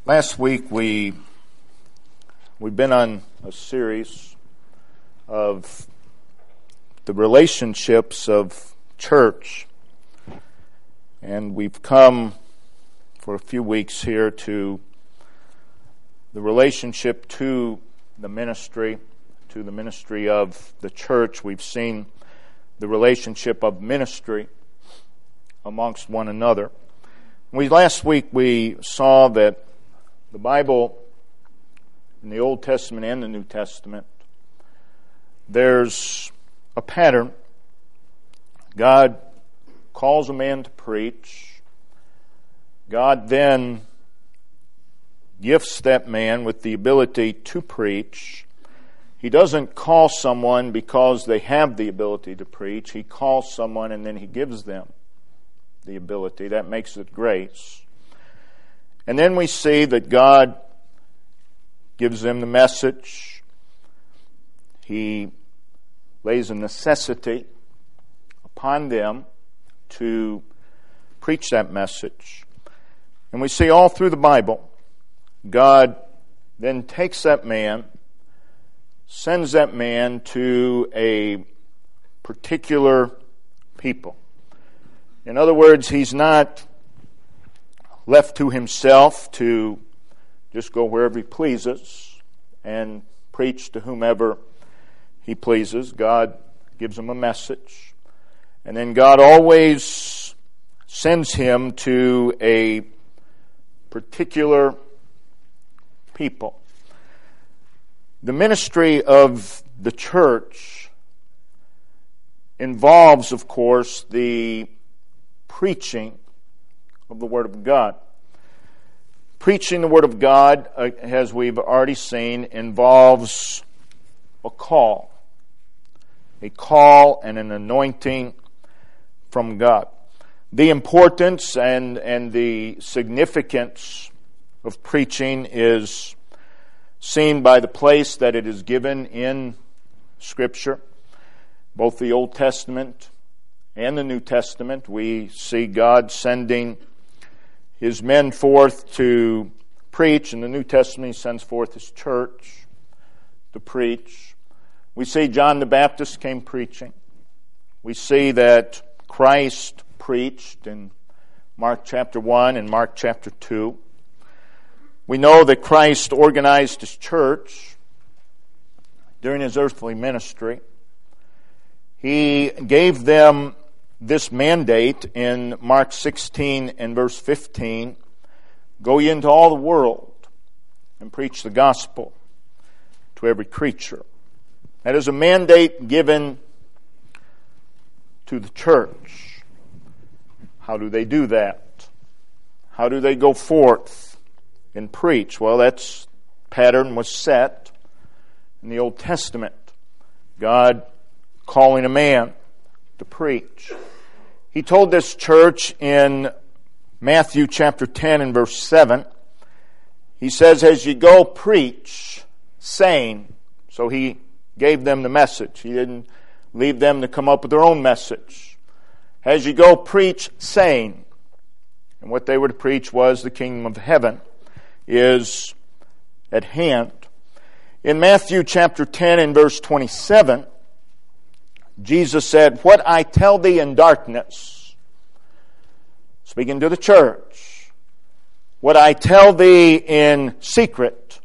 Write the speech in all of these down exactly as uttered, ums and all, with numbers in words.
Last week we we've been on a series of the relationships of church, and we've come for a few weeks here to the relationship to the ministry, to the ministry of the church. We've seen the relationship of ministry amongst one another. We last week we saw that the Bible, in the Old Testament and the New Testament, there's a pattern. God calls a man to preach. God then gifts that man with the ability to preach. He doesn't call someone because they have the ability to preach. He calls someone and then He gives them the ability. That makes it grace. And then we see that God gives them the message. He lays a necessity upon them to preach that message. And we see all through the Bible, God then takes that man, sends that man to a particular people. In other words, he's not left to himself to just go wherever he pleases and preach to whomever he pleases. God gives him a message. And then God always sends him to a particular people. The ministry of the church involves, of course, the preaching of the Word of God. Preaching the Word of God, uh, as we've already seen, involves a call. A call and an anointing from God. The importance and, and the significance of preaching is seen by the place that it is given in Scripture. Both the Old Testament and the New Testament, we see God sending His men forth to preach. In the New Testament, He sends forth His church to preach. We see John the Baptist came preaching. We see that Christ preached in Mark chapter one and Mark chapter two. We know that Christ organized His church during His earthly ministry. He gave them this mandate in Mark sixteen and verse fifteen. Go ye into all the world and preach the gospel to every creature. That is a mandate given to the church. How do they do that? How do they go forth and preach? Well, that pattern was set in the Old Testament. God calling a man to preach. He told this church in Matthew chapter ten and verse seven, He says, as you go, preach, saying. So He gave them the message. He didn't leave them to come up with their own message. As you go, preach, saying. And what they were to preach was the kingdom of heaven is at hand. In Matthew chapter ten and verse twenty-seven, Jesus said, what I tell thee in darkness, speaking to the church, what I tell thee in secret.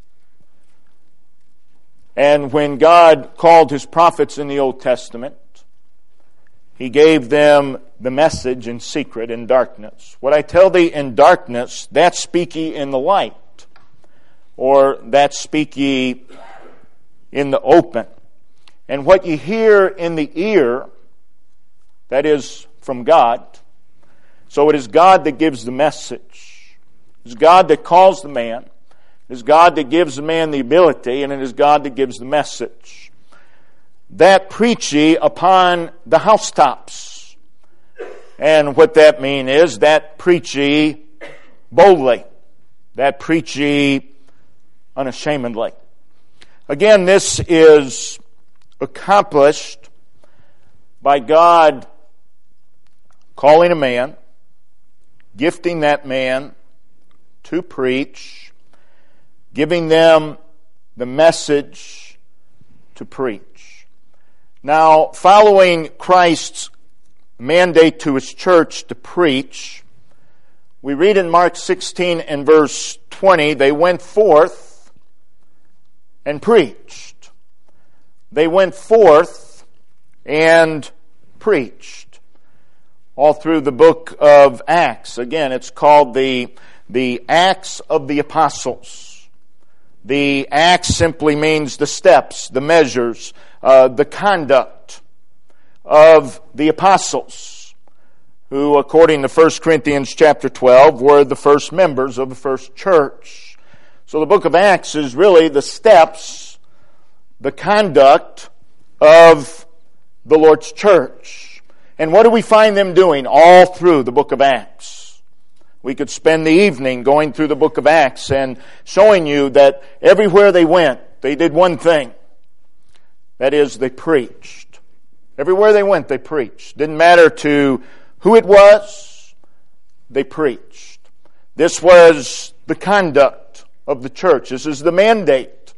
And when God called His prophets in the Old Testament, He gave them the message in secret, in darkness. What I tell thee in darkness, that speak ye in the light, or that speak ye in the open. And what you hear in the ear, that is from God. So it is God that gives the message. It is God that calls the man. It is God that gives the man the ability, and it is God that gives the message. That preach ye upon the housetops. And what that means is that preach ye boldly. That preach ye unashamedly. Again, this is accomplished by God calling a man, gifting that man to preach, giving them the message to preach. Now, following Christ's mandate to His church to preach, we read in Mark sixteen and verse twenty, they went forth and preached. They went forth and preached. All through the book of Acts. Again, it's called the, the Acts of the Apostles. The Acts simply means the steps, the measures, uh, the conduct of the apostles, who, according to First Corinthians chapter twelve, were the first members of the first church. So the book of Acts is really the steps, the conduct of the Lord's church. And what do we find them doing all through the book of Acts? We could spend the evening going through the book of Acts and showing you that everywhere they went, they did one thing. That is, they preached. Everywhere they went, they preached. Didn't matter to who it was, they preached. This was the conduct of the church. This is the mandate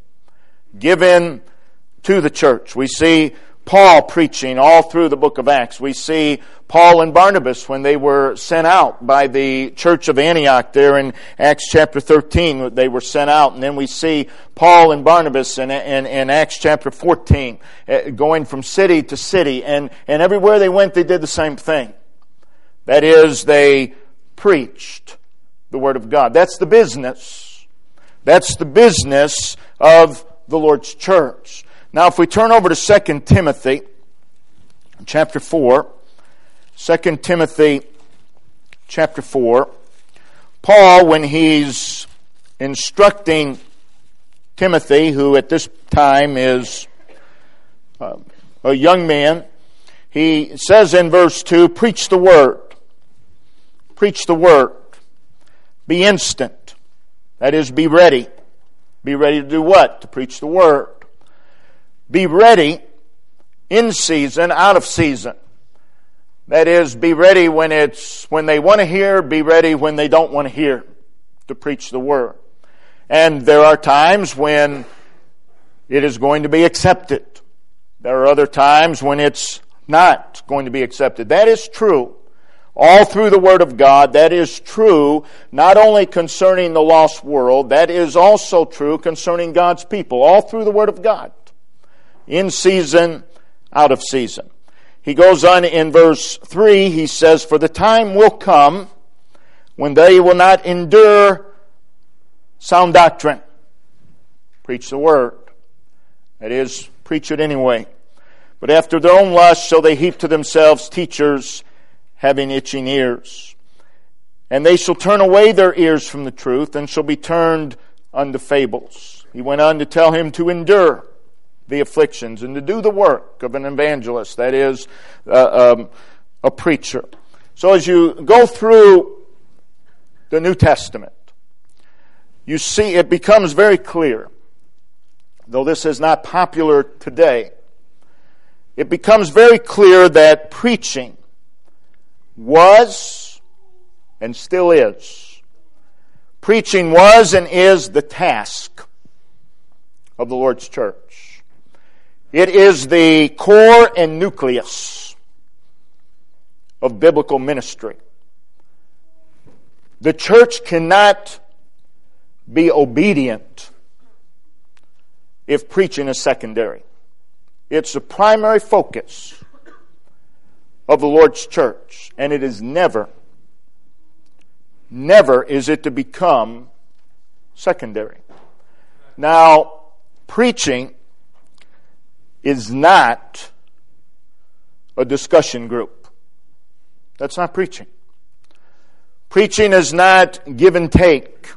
given to the church. We see Paul preaching all through the book of Acts. We see Paul and Barnabas when they were sent out by the church of Antioch there in Acts chapter thirteen. They were sent out. And then we see Paul and Barnabas in, in, in Acts chapter fourteen going from city to city. And, and everywhere they went, they did the same thing. That is, they preached the Word of God. That's the business. That's the business of the Lord's church. Now, if we turn over to Second Timothy, chapter four, Second Timothy, chapter four, Paul, when he's instructing Timothy, who at this time is uh, a young man, he says in verse two, preach the Word. Preach the Word. Be instant. That is, be ready. Be ready to do what? To preach the Word. Be ready in season, out of season. That is, be ready when it's when they want to hear, be ready when they don't want to hear to preach the Word. And there are times when it is going to be accepted. There are other times when it's not going to be accepted. That is true. All through the Word of God, that is true not only concerning the lost world, that is also true concerning God's people. All through the Word of God. In season, out of season. He goes on in verse three, he says, for the time will come when they will not endure sound doctrine. Preach the Word. That is, preach it anyway. But after their own lust shall they heap to themselves teachers having itching ears. And they shall turn away their ears from the truth and shall be turned unto fables. He went on to tell him to endure the afflictions and to do the work of an evangelist, that is, uh, um, a preacher. So as you go through the New Testament, you see it becomes very clear, though this is not popular today, it becomes very clear that preaching was and still is. Preaching was and is the task of the Lord's church. It is the core and nucleus of biblical ministry. The church cannot be obedient if preaching is secondary. It's the primary focus of the Lord's church, and it is never, never is it to become secondary. Now, preaching is not a discussion group. That's not preaching. Preaching is not give and take,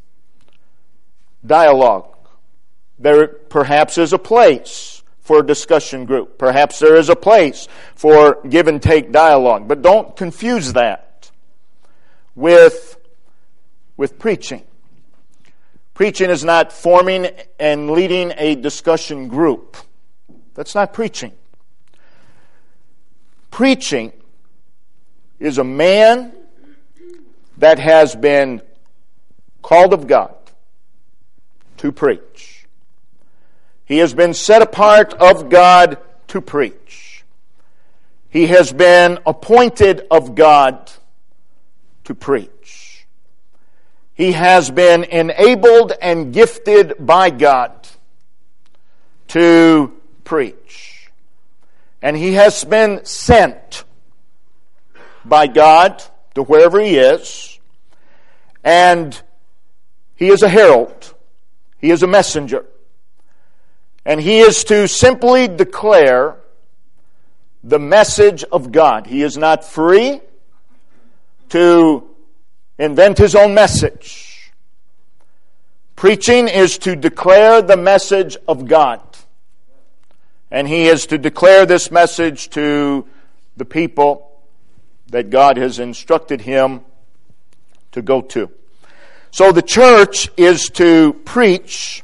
dialogue. There perhaps is a place for a discussion group. Perhaps there is a place for give and take dialogue. But don't confuse that with, with preaching. Preaching is not forming and leading a discussion group. That's not preaching. Preaching is a man that has been called of God to preach. He has been set apart of God to preach. He has been appointed of God to preach. He has been enabled and gifted by God to preach. And he has been sent by God to wherever he is. And he is a herald. He is a messenger. And he is to simply declare the message of God. He is not free to invent his own message. Preaching is to declare the message of God. And he is to declare this message to the people that God has instructed him to go to. So the church is to preach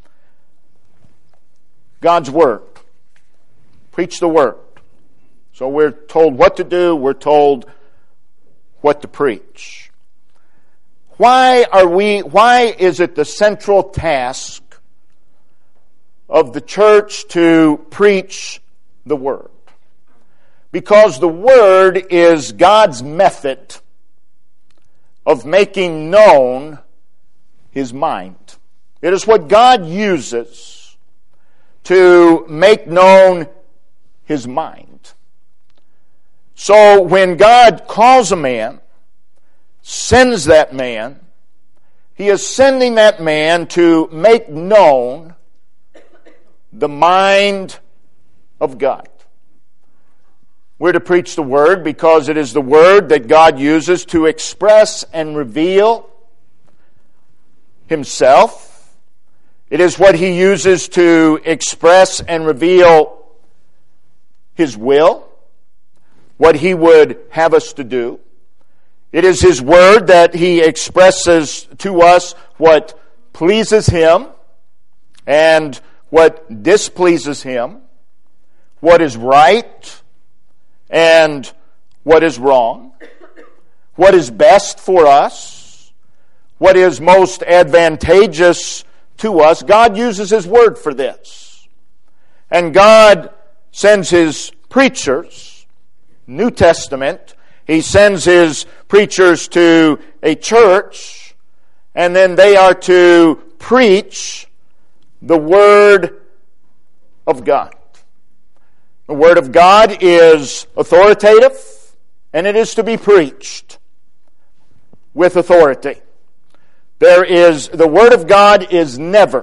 God's Word. Preach the Word. So we're told what to do, we're told what to preach. Why are we, why is it the central task of the church to preach the Word? Because the Word is God's method of making known His mind. It is what God uses to make known His mind. So when God calls a man, sends that man, He is sending that man to make known the mind of God. We're to preach the Word because it is the Word that God uses to express and reveal Himself. It is what He uses to express and reveal His will, what He would have us to do. It is His Word that He expresses to us what pleases Him and what displeases Him, what is right and what is wrong, what is best for us, what is most advantageous to us. God uses His Word for this. And God sends His preachers, New Testament, He sends His preachers to a church, and then they are to preach the Word of God. The Word of God is authoritative, and it is to be preached with authority. There is, the Word of God is never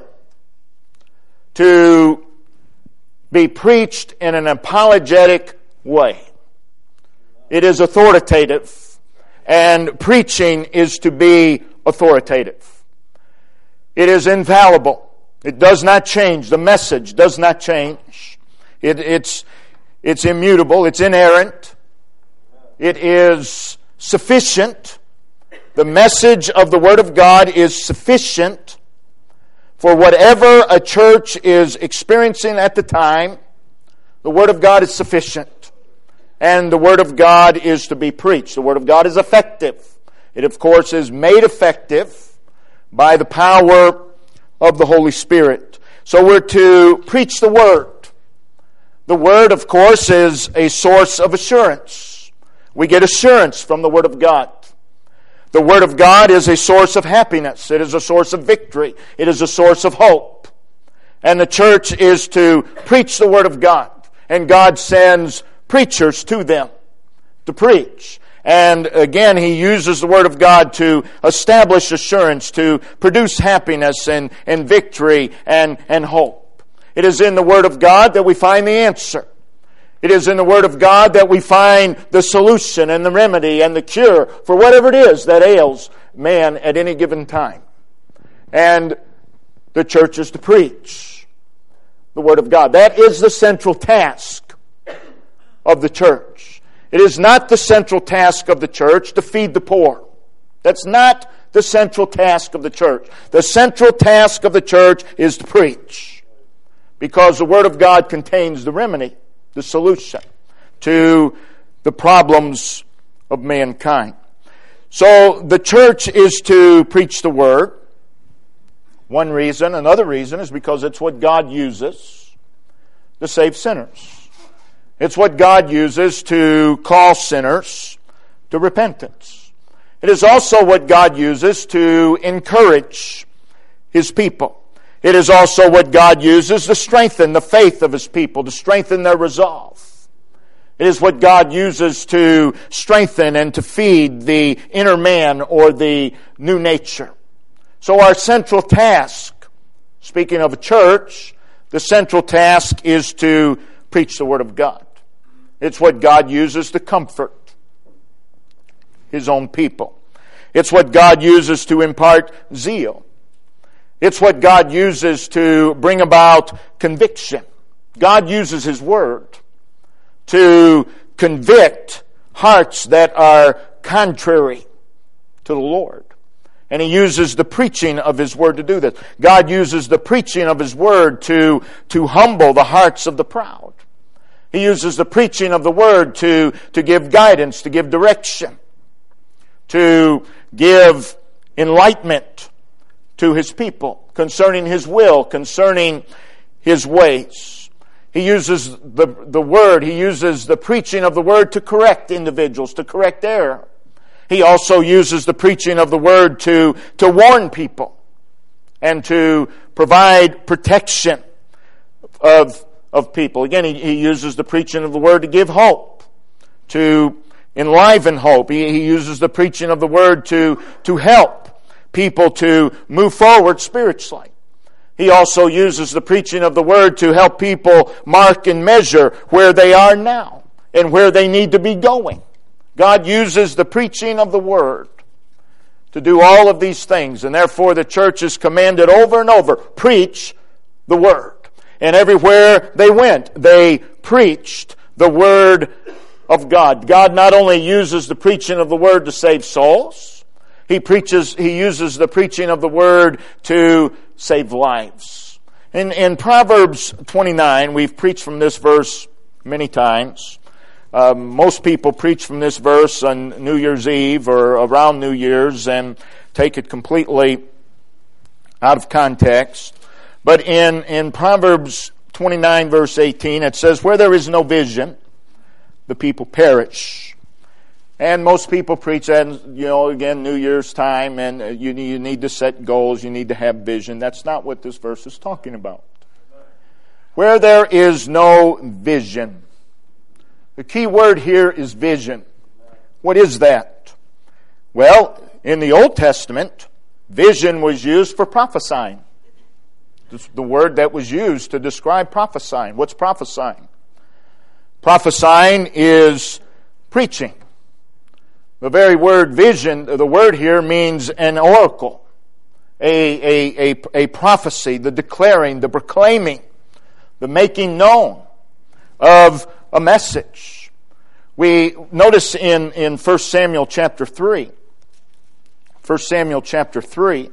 to be preached in an apologetic way. It is authoritative, and preaching is to be authoritative. It is infallible. It does not change. The message does not change. It, it's, it's immutable. It's inerrant. It is sufficient. The message of the Word of God is sufficient for whatever a church is experiencing at the time. The Word of God is sufficient. And the Word of God is to be preached. The Word of God is effective. It, of course, is made effective by the power of the Holy Spirit. So we're to preach the Word. The Word, of course, is a source of assurance. We get assurance from the Word of God. The Word of God is a source of happiness. It is a source of victory. It is a source of hope. And the church is to preach the Word of God. And God sends preachers to them to preach. And again, He uses the Word of God to establish assurance, to produce happiness and, and victory and, and hope. It is in the Word of God that we find the answer. It is in the Word of God that we find the solution and the remedy and the cure for whatever it is that ails man at any given time. And the church is to preach the Word of God. That is the central task of the church. It is not the central task of the church to feed the poor. That's not the central task of the church. The central task of the church is to preach. Because the Word of God contains the remedy, the solution to the problems of mankind. So the church is to preach the Word. One reason. Another reason is because it's what God uses to save sinners. It's what God uses to call sinners to repentance. It is also what God uses to encourage His people. It is also what God uses to strengthen the faith of His people, to strengthen their resolve. It is what God uses to strengthen and to feed the inner man or the new nature. So our central task, speaking of a church, the central task is to preach the Word of God. It's what God uses to comfort His own people. It's what God uses to impart zeal. It's what God uses to bring about conviction. God uses His Word to convict hearts that are contrary to the Lord. And He uses the preaching of His Word to do this. God uses the preaching of His Word to, to humble the hearts of the proud. He uses the preaching of the Word to, to give guidance, to give direction, to give enlightenment to His people concerning His will, concerning His ways. He uses the, the Word, He uses the preaching of the Word to correct individuals, to correct error. He also uses the preaching of the Word to, to warn people and to provide protection of, of people. Again, he, he uses the preaching of the Word to give hope, to enliven hope. He, he uses the preaching of the Word to, to help people to move forward spiritually. He also uses the preaching of the Word to help people mark and measure where they are now and where they need to be going. God uses the preaching of the Word to do all of these things, and therefore the church is commanded over and over, preach the Word. And everywhere they went, they preached the Word of God. God not only uses the preaching of the Word to save souls, He preaches, He uses the preaching of the Word to save lives. In, in Proverbs twenty-nine, we've preached from this verse many times. Uh, most people preach from this verse on New Year's Eve or around New Year's and take it completely out of context. But in, in Proverbs twenty-nine, verse eighteen, it says, "Where there is no vision, the people perish." And most people preach that, you know, again, New Year's time, and you, you need to set goals, you need to have vision. That's not what this verse is talking about. Where there is no vision. The key word here is vision. What is that? Well, in the Old Testament, vision was used for prophesying. It's the word that was used to describe prophesying. What's prophesying? Prophesying is preaching. The very word vision, the word here means an oracle, a, a, a, a prophecy, the declaring, the proclaiming, the making known of a message. We notice in, in First Samuel chapter three, First Samuel chapter three,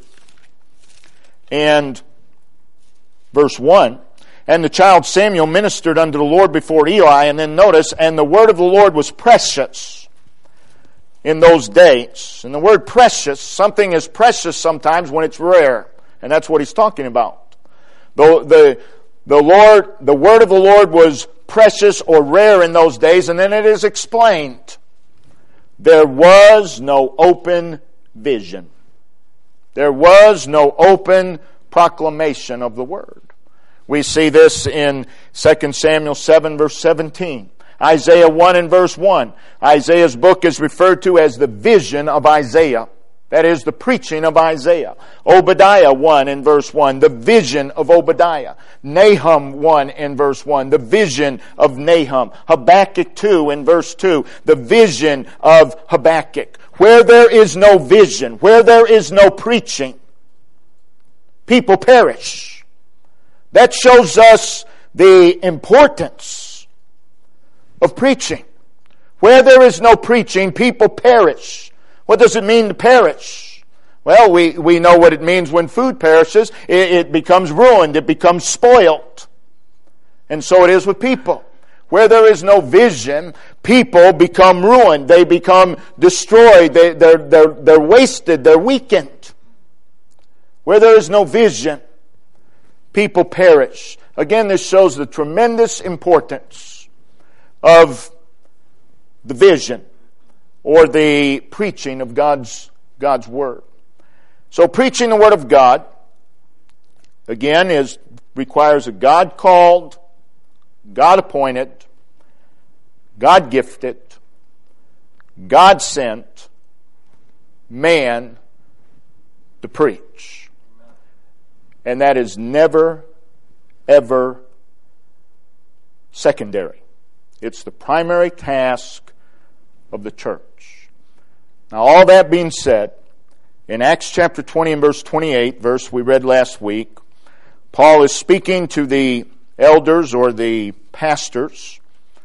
and verse one, "And the child Samuel ministered unto the Lord before Eli," and then notice, "and the word of the Lord was precious in those days." And the word precious, something is precious sometimes when it's rare. And that's what he's talking about. The, the, the Lord, the word of the Lord was precious or rare in those days, and then it is explained. There was no open vision. There was no open proclamation of the word. We see this in Second Samuel seven, verse seventeen. Isaiah one and verse one. Isaiah's book is referred to as the vision of Isaiah. That is the preaching of Isaiah. Obadiah one and verse one. The vision of Obadiah. Nahum one and verse one. The vision of Nahum. Habakkuk two and verse two. The vision of Habakkuk. Where there is no vision, where there is no preaching, people perish. That shows us the importance of preaching. Where there is no preaching, people perish. What does it mean to perish? Well, we, we know what it means when food perishes. It, it becomes ruined. It becomes spoiled. And so it is with people. Where there is no vision, people become ruined. They become destroyed. They, they're, they're, they're wasted. They're weakened. Where there is no vision, people perish. Again, this shows the tremendous importance of the vision or the preaching of God's, God's Word. So preaching the Word of God, again, is requires a God-called, God-appointed, God-gifted, God-sent man to preach. And that is never, ever secondary. It's the primary task of the church. Now, all that being said, in Acts chapter twenty and verse twenty-eight, verse we read last week, Paul is speaking to the elders or the pastors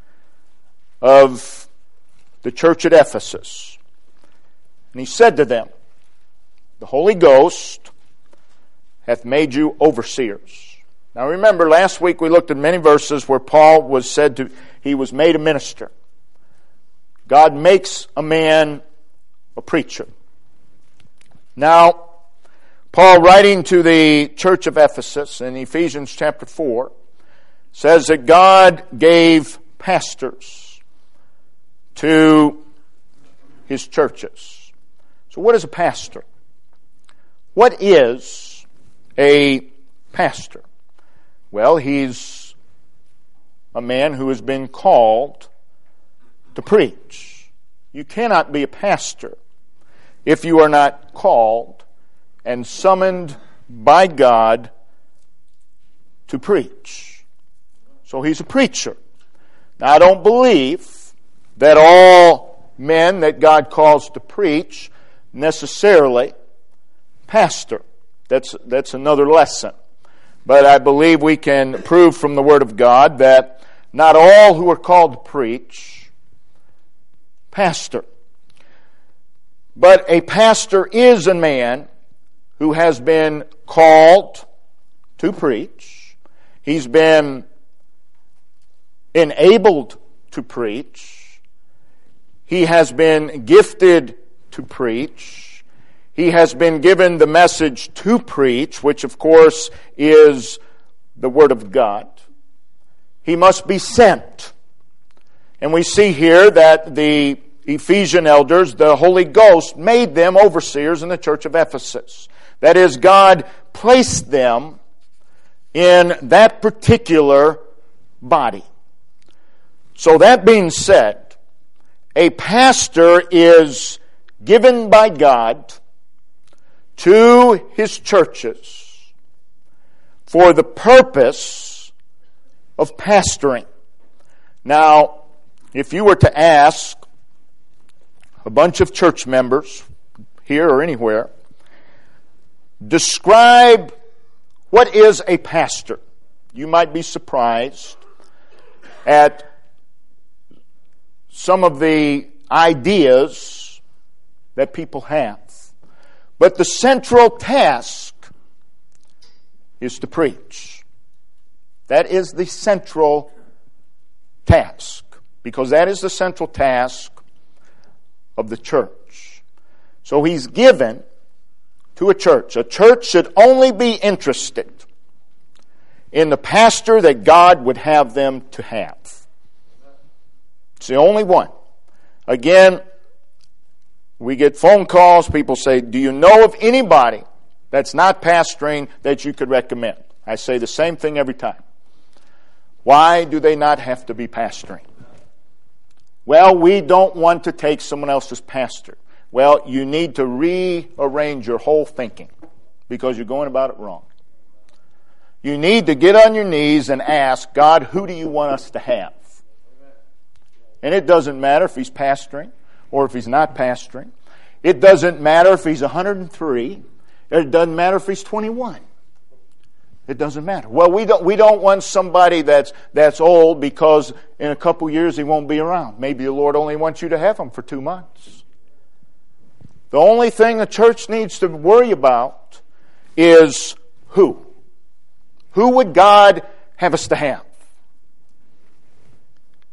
of the church at Ephesus. And he said to them, the Holy Ghost hath made you overseers. Now remember, last week we looked at many verses where Paul was said to, he was made a minister. God makes a man a preacher. Now, Paul, writing to the church of Ephesus in Ephesians chapter four, says that God gave pastors to his churches. So what is a pastor? What is a pastor? Well, he's a man who has been called to preach. You cannot be a pastor if you are not called and summoned by God to preach. So he's a preacher. Now, I don't believe that all men that God calls to preach necessarily pastor. That's, that's another lesson. But I believe we can prove from the Word of God that not all who are called to preach pastor. But a pastor is a man who has been called to preach. He's been enabled to preach. He has been gifted to preach. He has been given the message to preach, which of course is the Word of God. He must be sent. And we see here that the Ephesian elders, the Holy Ghost, made them overseers in the church of Ephesus. That is, God placed them in that particular body. So that being said, a pastor is given by God to his churches for the purpose of pastoring. Now, if you were to ask a bunch of church members here or anywhere, describe what is a pastor, you might be surprised at some of the ideas that people have. But the central task is to preach. That is the central task, because that is the central task of the church. So he's given to a church. A church should only be interested in the pastor that God would have them to have. It's the only one. Again, we get phone calls, people say, do you know of anybody that's not pastoring that you could recommend? I say the same thing every time. Why do they not have to be pastoring? Well, we don't want to take someone else's pastor. Well, you need to rearrange your whole thinking because you're going about it wrong. You need to get on your knees and ask, God, who do you want us to have? And it doesn't matter if he's pastoring or if he's not pastoring. It doesn't matter if he's one hundred three. It doesn't matter if he's twenty-one. It doesn't matter. Well, we don't we don't want somebody that's that's old because in a couple years he won't be around. Maybe the Lord only wants you to have him for two months. The only thing the church needs to worry about is who. Who would God have us to have?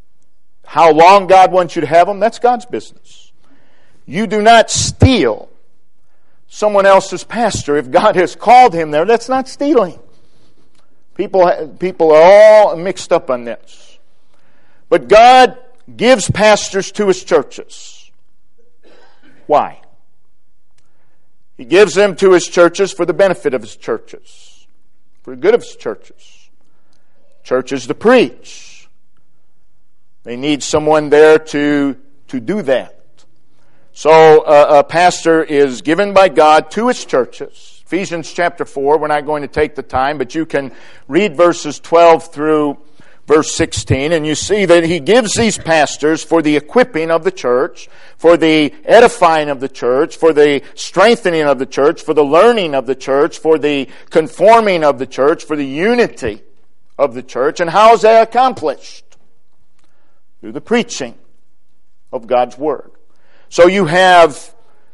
How long God wants you to have them, that's God's business. You do not steal someone else's pastor. If God has called him there, that's not stealing. People, people are all mixed up on this. But God gives pastors to His churches. Why? He gives them to His churches for the benefit of His churches, for the good of His churches. Churches to preach. They need someone there to, to do that. So uh, a pastor is given by God to his churches. Ephesians chapter four, we're not going to take the time, but you can read verses twelve through verse sixteen, and you see that he gives these pastors for the equipping of the church, for the edifying of the church, for the strengthening of the church, for the learning of the church, for the conforming of the church, for the unity of the church. And how is that accomplished? Through the preaching of God's Word. So you have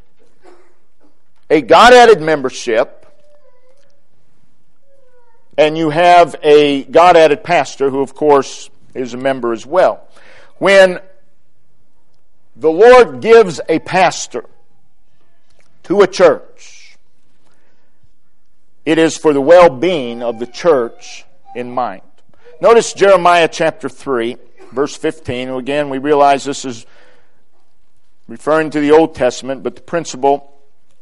a God-added membership, and you have a God-added pastor who, of course, is a member as well. When the Lord gives a pastor to a church, it is for the well-being of the church in mind. Notice Jeremiah chapter three, verse fifteen. Again, we realize this is referring to the Old Testament, but the principle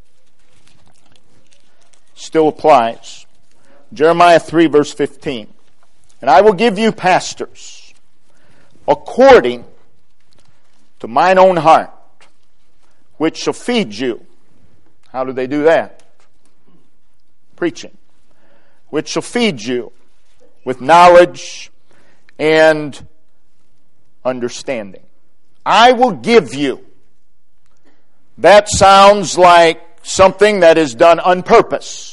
still applies. Jeremiah three, verse fifteen. And I will give you pastors according to mine own heart, which shall feed you. How do they do that? Preaching. Which shall feed you with knowledge and understanding. I will give you. That sounds like something that is done on purpose.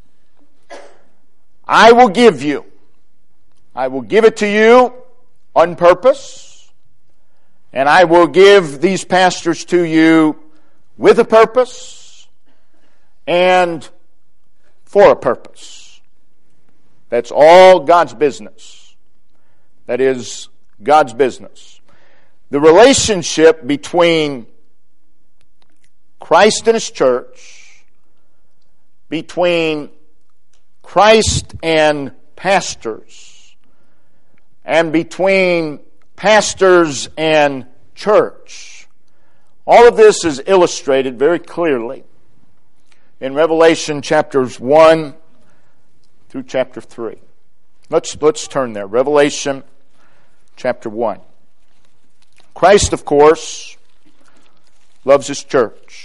I will give you. I will give it to you on purpose. And I will give these pastors to you with a purpose and for a purpose. That's all God's business. That is God's business. The relationship between Christ and His church, between Christ and pastors, and between pastors and church. All of this is illustrated very clearly in Revelation chapters one through chapter three. Let's, let's turn there. Revelation chapter one. Christ, of course, loves His church.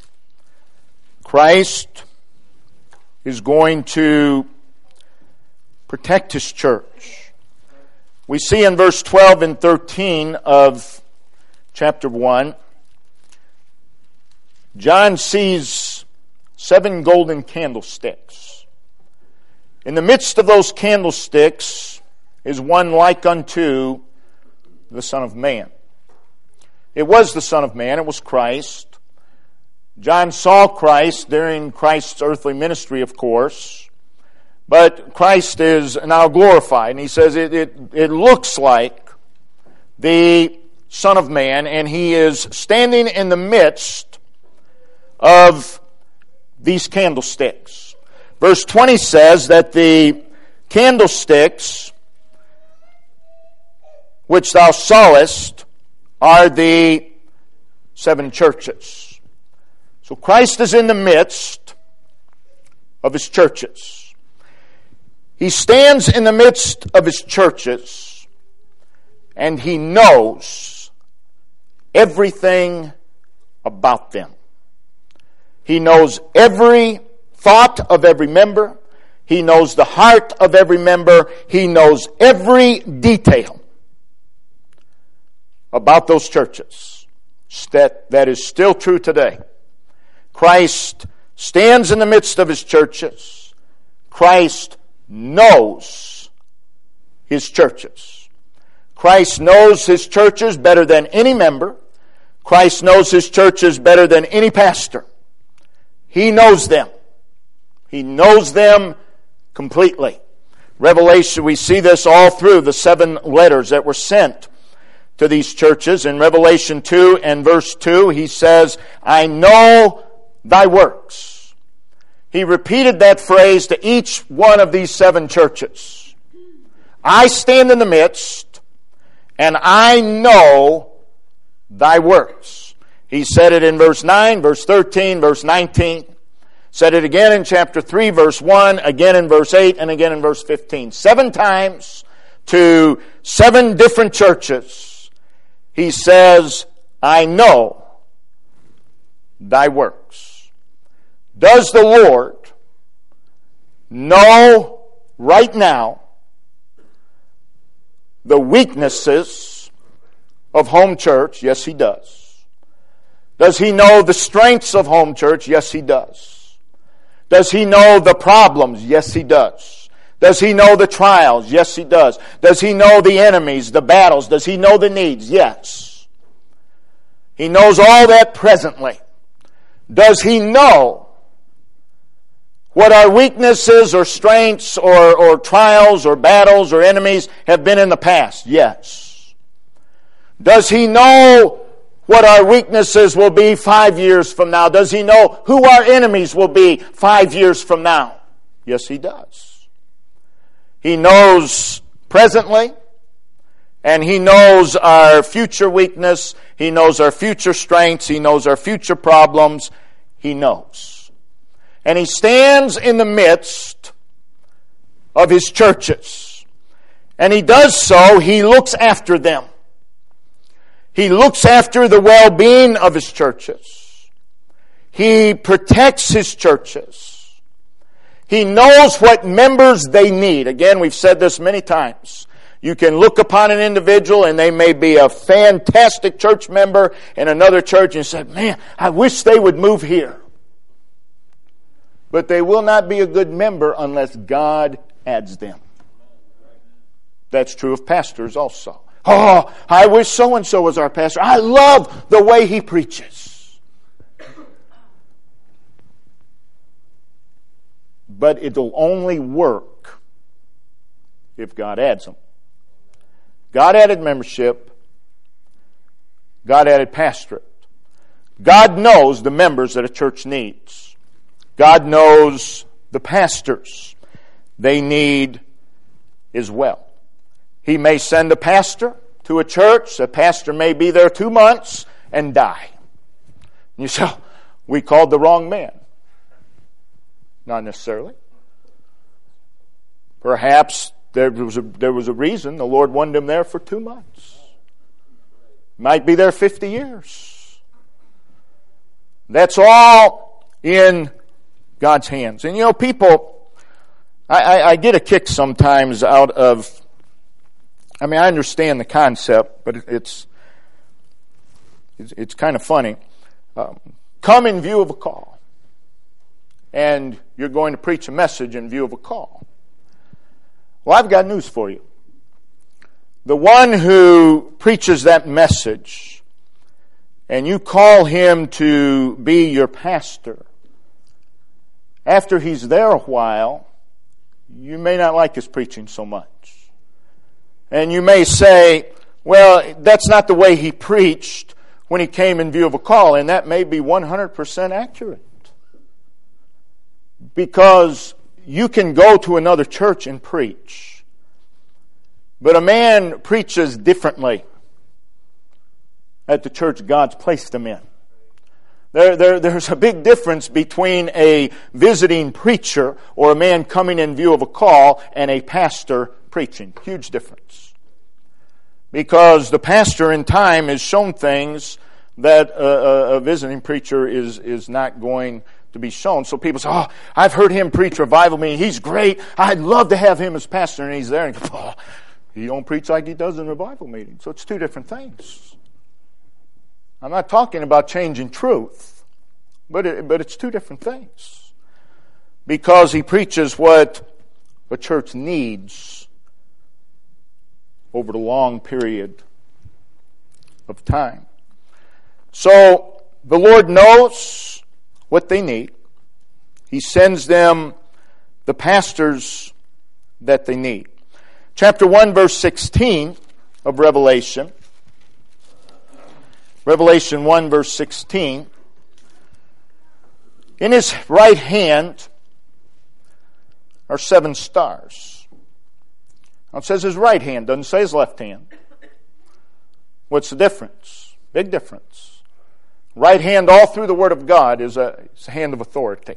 Christ is going to protect His church. We see in verse twelve and thirteen of chapter one, John sees seven golden candlesticks. In the midst of those candlesticks is one like unto the Son of Man. It was the Son of Man, it was Christ. John saw Christ during Christ's earthly ministry, of course. But Christ is now glorified. And he says it, it, it looks like the Son of Man. And He is standing in the midst of these candlesticks. Verse twenty says that the candlesticks which thou sawest are the seven churches. So Christ is in the midst of His churches. He stands in the midst of His churches, and He knows everything about them. He knows every thought of every member. He knows the heart of every member. He knows every detail about those churches. That, that is still true today. Christ stands in the midst of His churches. Christ knows His churches. Christ knows His churches better than any member. Christ knows His churches better than any pastor. He knows them. He knows them completely. Revelation, we see this all through the seven letters that were sent to these churches. In Revelation two and verse two, he says, I know thy works. He repeated that phrase to each one of these seven churches. I stand in the midst, and I know thy works. He said it in verse nine, verse thirteen, verse nineteen. Said it again in chapter three, verse one, again in verse eight, and again in verse fifteen. Seven times to seven different churches, he says, I know thy works. Does the Lord know right now the weaknesses of home church? Yes, he does. Does he know the strengths of home church? Yes, he does. Does he know the problems? Yes, he does. Does he know the trials? Yes, he does. Does he know the enemies, the battles? Does he know the needs? Yes. He knows all that presently. Does he know what our weaknesses or strengths or, or trials or battles or enemies have been in the past? Yes. Does he know what our weaknesses will be five years from now? Does he know who our enemies will be five years from now? Yes, he does. He knows presently, and he knows our future weakness. He knows our future strengths. He knows our future problems. He knows. And he stands in the midst of his churches. And he does so, he looks after them. He looks after the well-being of his churches. He protects his churches. He knows what members they need. Again, we've said this many times. You can look upon an individual and they may be a fantastic church member in another church and say, man, I wish they would move here. But they will not be a good member unless God adds them. That's true of pastors also. Oh, I wish so-and-so was our pastor. I love the way he preaches. But it'll only work if God adds them. God added membership. God added pastorate. God knows the members that a church needs. God knows the pastors they need as well. He may send a pastor to a church. A pastor may be there two months and die. You say, oh, we called the wrong man. Not necessarily. Perhaps there was a, there was a reason the Lord wanted him there for two months. Might be there fifty years. That's all in God's hands. And you know, people, I, I, I get a kick sometimes out of, I mean, I understand the concept, but it's it's, it's kind of funny. Um, come in view of a call. And you're going to preach a message in view of a call. Well, I've got news for you. The one who preaches that message, and you call him to be your pastor, after he's there a while, you may not like his preaching so much. And you may say, well, that's not the way he preached when he came in view of a call. And that may be one hundred percent accurate. Because you can go to another church and preach. But a man preaches differently at the church God's placed him in. There, there, there's a big difference between a visiting preacher or a man coming in view of a call and a pastor preaching. Huge difference. Because the pastor in time has shown things that a, a, a visiting preacher is, is not going to be shown. So people say, oh, I've heard him preach revival meeting. He's great. I'd love to have him as pastor. And he's there and he goes, oh, he don't preach like he does in revival meeting. So it's two different things. I'm not talking about changing truth, but it, but it's two different things. Because he preaches what a church needs over the long period of time. So the Lord knows what they need. He sends them the pastors that they need. Chapter one, verse sixteen of Revelation Revelation one, verse sixteen. In his right hand are seven stars. Now it says his right hand, doesn't say his left hand. What's the difference? Big difference. Right hand all through the Word of God is a, is a hand of authority.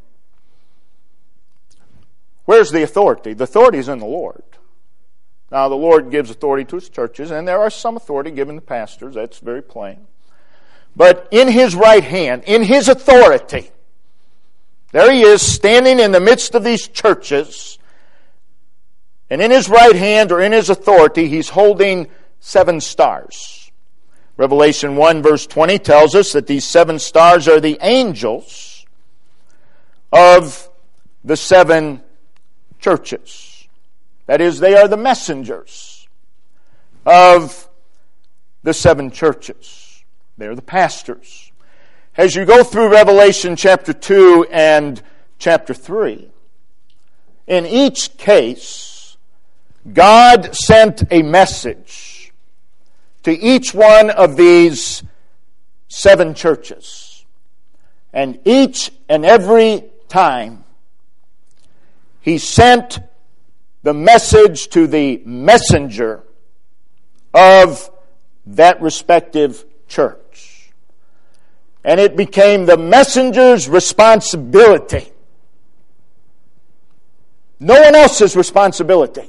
Where's the authority? The authority is in the Lord. Now, the Lord gives authority to His churches, and there are some authority given to pastors. That's very plain. But in His right hand, in His authority, there He is standing in the midst of these churches, and in His right hand or in His authority, He's holding seven stars. Revelation one, verse twenty tells us that these seven stars are the angels of the seven churches. That is, they are the messengers of the seven churches. They are the pastors. As you go through Revelation chapter two and chapter three, in each case, God sent a message to each one of these seven churches. And each and every time, He sent the message to the messenger of that respective church. And it became the messenger's responsibility. No one else's responsibility.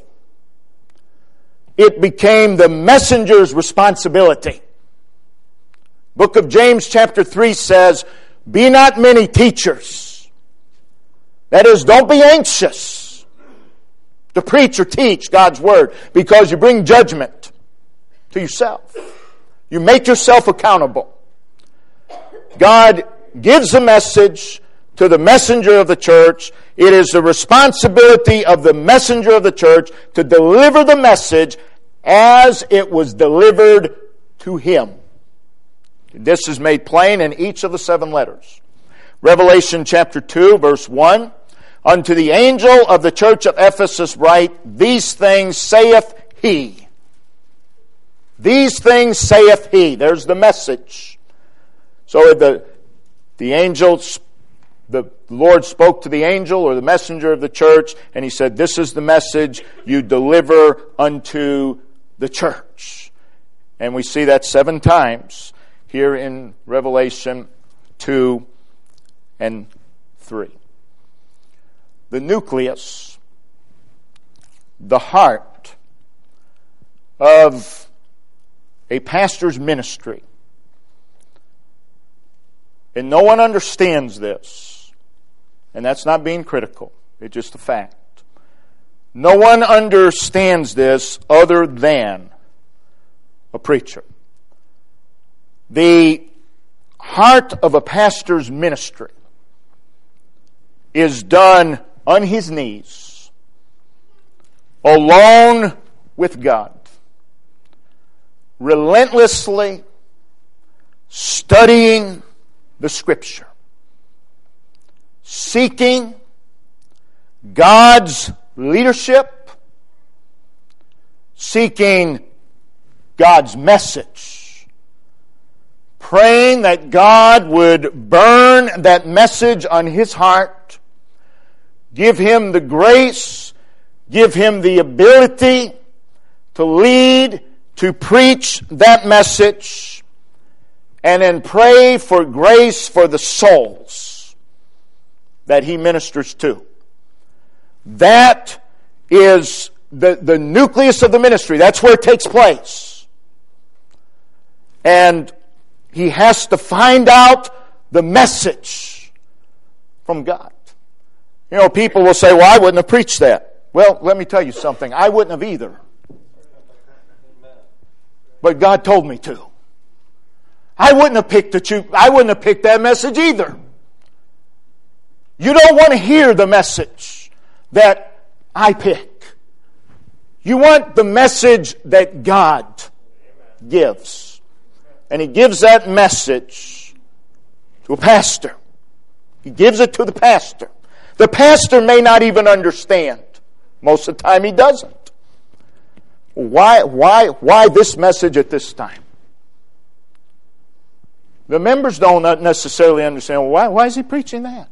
It became the messenger's responsibility. Book of James chapter three says, "Be not many teachers." That is, don't be anxious to preach or teach God's Word, because you bring judgment to yourself. You make yourself accountable. God gives a message to the messenger of the church. It is the responsibility of the messenger of the church to deliver the message as it was delivered to him. This is made plain in each of the seven letters. Revelation chapter two, verse one. "Unto the angel of the church of Ephesus write, These things saith he." These things saith he. There's the message. So the, the angel, the Lord spoke to the angel or the messenger of the church, and he said, this is the message you deliver unto the church. And we see that seven times here in Revelation two and three. The nucleus, the heart of a pastor's ministry. And no one understands this. And that's not being critical. It's just a fact. No one understands this other than a preacher. The heart of a pastor's ministry is done on his knees, alone with God, relentlessly studying the Scripture, seeking God's leadership, seeking God's message, praying that God would burn that message on his heart, give him the grace, give him the ability to lead, to preach that message, and then pray for grace for the souls that he ministers to. That is the, the nucleus of the ministry. That's where it takes place. And he has to find out the message from God. You know, people will say, well, I wouldn't have preached that. Well, let me tell you something. I wouldn't have either. But God told me to. I wouldn't have picked the I wouldn't have picked that message either. You don't want to hear the message that I pick. You want the message that God gives. And He gives that message to a pastor. He gives it to the pastor. The pastor may not even understand. Most of the time he doesn't. Why, why, why this message at this time? The members don't necessarily understand, well, why, why is he preaching that?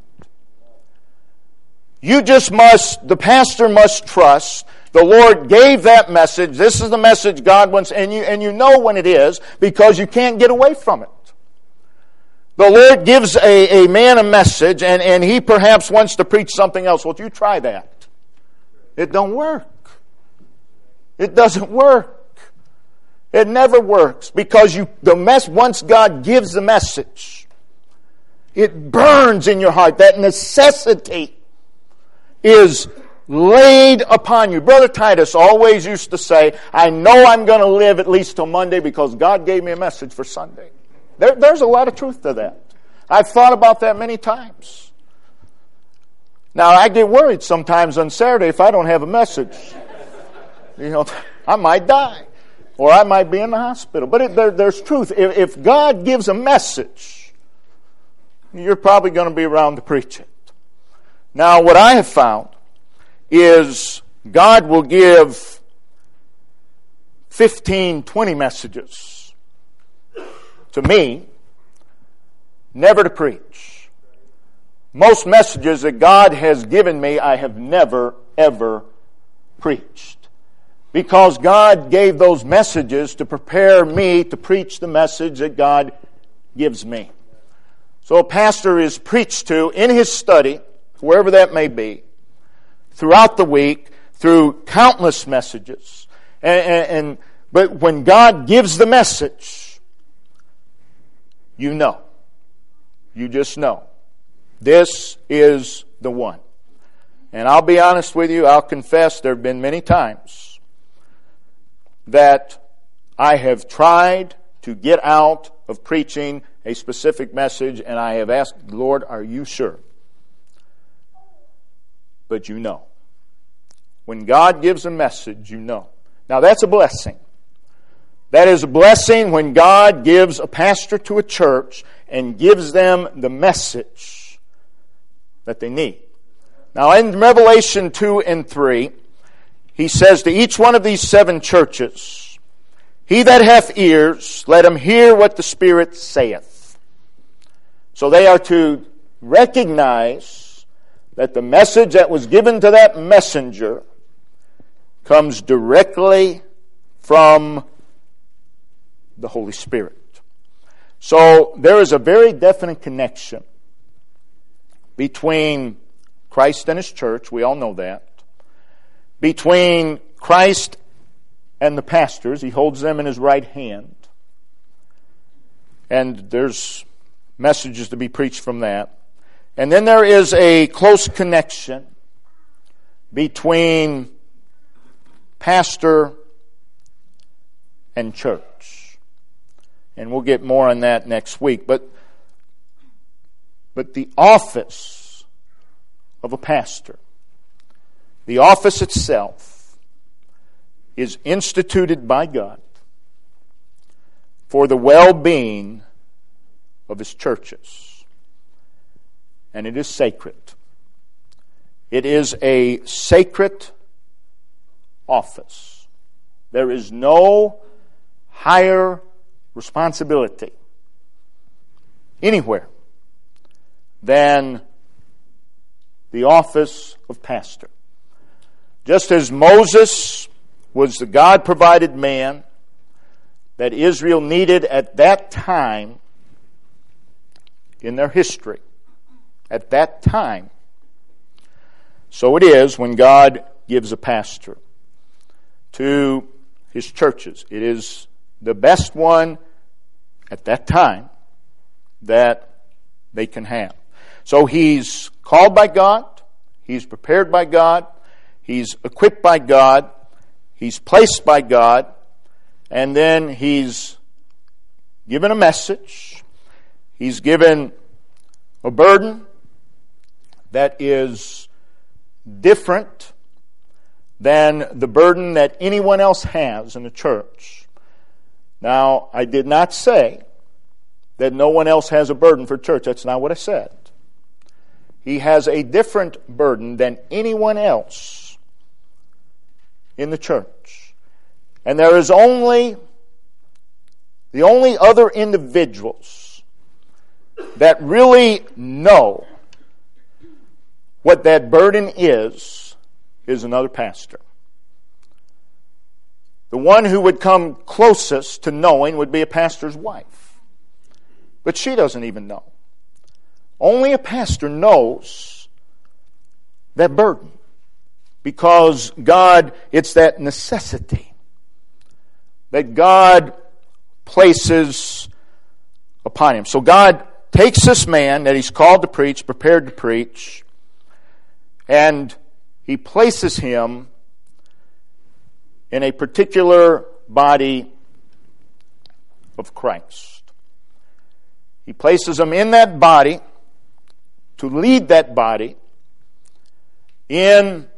You just must, the pastor must trust. The Lord gave that message. This is the message God wants, and you, and you know when it is because you can't get away from it. The Lord gives a, a man a message, and, and he perhaps wants to preach something else. Well, you try that. It don't work. It doesn't work. It never works because you the mess once God gives the message, it burns in your heart. That necessity is laid upon you. Brother Titus always used to say, I know I'm going to live at least till Monday because God gave me a message for Sunday. There, there's a lot of truth to that. I've thought about that many times. Now, I get worried sometimes on Saturday if I don't have a message. You know, I might die. Or I might be in the hospital. But it, there, there's truth. If, if God gives a message, you're probably going to be around to preach it. Now, what I have found is God will give fifteen, twenty messages to me, never to preach. Most messages that God has given me, I have never, ever preached. Because God gave those messages to prepare me to preach the message that God gives me. So a pastor is preached to in his study, wherever that may be, throughout the week, through countless messages. And, and, and but when God gives the message, you know. You just know. This is the one. And I'll be honest with you, I'll confess there have been many times that I have tried to get out of preaching a specific message, and I have asked, Lord, are you sure? But you know. When God gives a message, you know. Now that's a blessing. That is a blessing when God gives a pastor to a church and gives them the message that they need. Now in Revelation two and three, he says to each one of these seven churches, he that hath ears, let him hear what the Spirit saith. So they are to recognize that the message that was given to that messenger comes directly from the Holy Spirit. So there is a very definite connection between Christ and His church. We all know that. Between Christ and the pastors. He holds them in His right hand. And there's messages to be preached from that. And then there is a close connection between pastor and church. And we'll get more on that next week. But, but the office of a pastor, the office itself, is instituted by God for the well-being of His churches. And it is sacred. It is a sacred office. There is no higher responsibility anywhere than the office of pastor. Just as Moses was the God-provided man that Israel needed at that time in their history, at that time, so it is when God gives a pastor to His churches. It is the best one at that time that they can have. So he's called by God, he's prepared by God, he's equipped by God, he's placed by God, and then he's given a message, he's given a burden that is different than the burden that anyone else has in the church. Now, I did not say that no one else has a burden for church. That's not what I said. He has a different burden than anyone else in the church. And there is only, the only other individuals that really know what that burden is, is another pastor. The one who would come closest to knowing would be a pastor's wife. But she doesn't even know. Only a pastor knows that burden. Because God, it's that necessity that God places upon him. So God takes this man that he's called to preach, prepared to preach, and he places him in a particular body of Christ. He places him in that body to lead that body in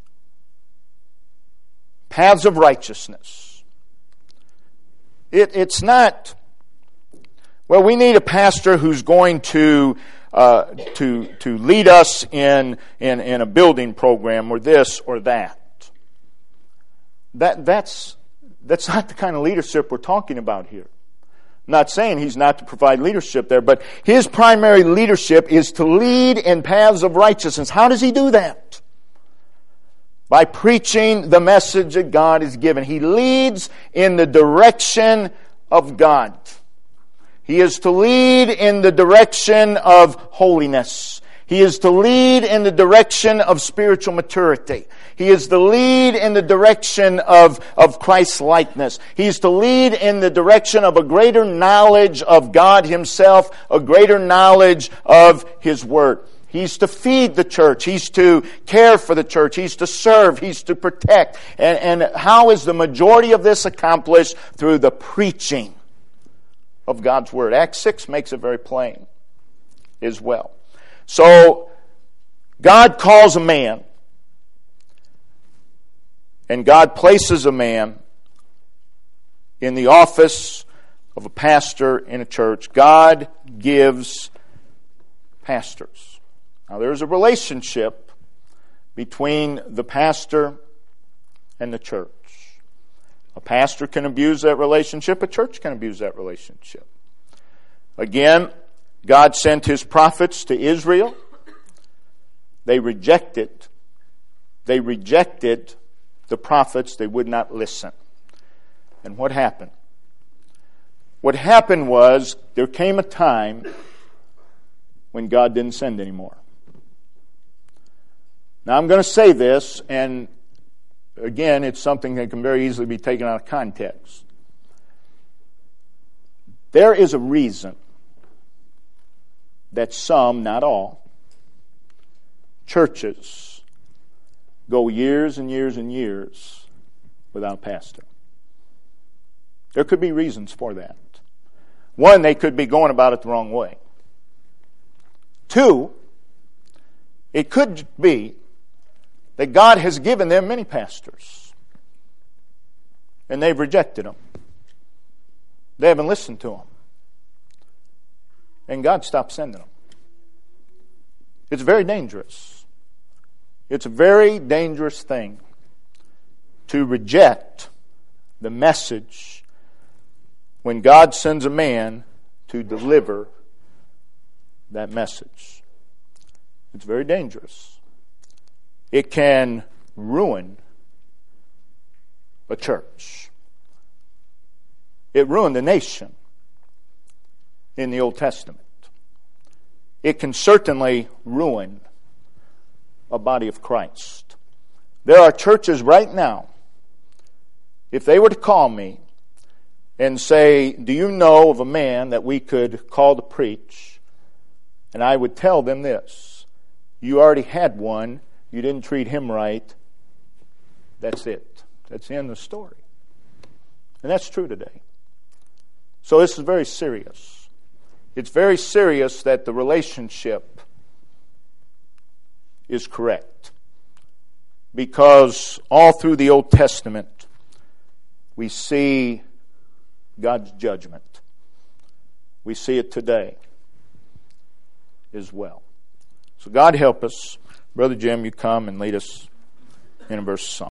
paths of righteousness. It, it's not, well, we need a pastor who's going to uh, to to lead us in, in in a building program or this or that. That that's that's not the kind of leadership we're talking about here. I'm not saying he's not to provide leadership there, but his primary leadership is to lead in paths of righteousness. How does he do that? By preaching the message that God has given. He leads in the direction of God. He is to lead in the direction of holiness. He is to lead in the direction of spiritual maturity. He is to lead in the direction of, of Christ's likeness. He is to lead in the direction of a greater knowledge of God Himself, a greater knowledge of His Word. He's to feed the church. He's to care for the church. He's to serve. He's to protect. And, and how is the majority of this accomplished? Through the preaching of God's Word. Acts six makes it very plain as well. So, God calls a man, and God places a man in the office of a pastor in a church. God gives pastors. Now, there's a relationship between the pastor and the church. A pastor can abuse that relationship. A church can abuse that relationship. Again, God sent His prophets to Israel. They rejected. They rejected the prophets. They would not listen. And what happened? What happened was there came a time when God didn't send anymore. Now I'm going to say this, and again, it's something that can very easily be taken out of context. There is a reason that some, not all, churches go years and years and years without a pastor. There could be reasons for that. One, they could be going about it the wrong way. Two, it could be that God has given them many pastors, and they've rejected them. They haven't listened to them. And God stopped sending them. It's very dangerous. It's a very dangerous thing to reject the message when God sends a man to deliver that message. It's very dangerous. It can ruin a church. It ruined the nation in the Old Testament. It can certainly ruin a body of Christ. There are churches right now, if they were to call me and say, do you know of a man that we could call to preach? And I would tell them this: you already had one, you didn't treat him right, that's it. That's the end of the story. And that's true today. So this is very serious. It's very serious that the relationship is correct. Because all through the Old Testament, we see God's judgment. We see it today as well. So God help us. Brother Jim, you come and lead us in a verse of song.